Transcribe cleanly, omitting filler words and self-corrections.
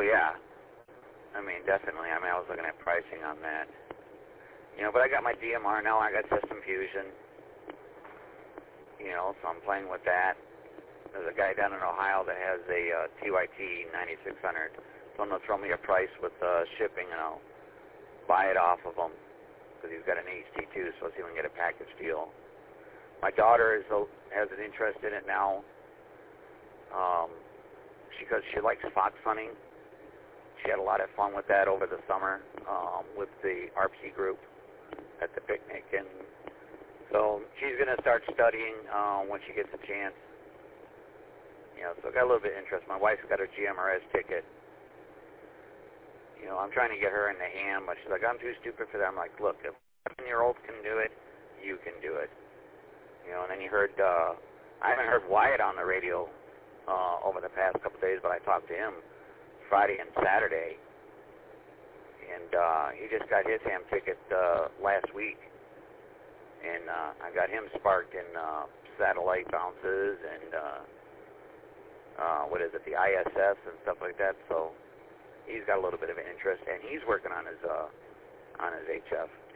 yeah. I mean, definitely. I mean, I was looking at pricing on that. You know, but I got my DMR now. I got System Fusion. You know, so I'm playing with that. There's a guy down in Ohio that has a TYT 9600. So I'm going to throw me a price with shipping, and I'll buy it off of him because he's got an HT2, so see if we can get a package deal. My daughter has an interest in it now. Because she likes fox hunting. She had a lot of fun with that over the summer with the RPC group at the picnic, and so she's going to start studying when she gets a chance. You know, so I got a little bit of interest. My wife's got her GMRS ticket. You know, I'm trying to get her in the ham, but she's like, I'm too stupid for that. I'm like, look, if a 7-year-old can do it, you can do it. You know, and then you heard, I haven't heard Wyatt on the radio over the past couple of days, but I talked to him Friday and Saturday, and he just got his ham ticket last week, and I got him sparked in satellite bounces and what is it, the ISS and stuff like that. So he's got a little bit of an interest, and he's working on his HF.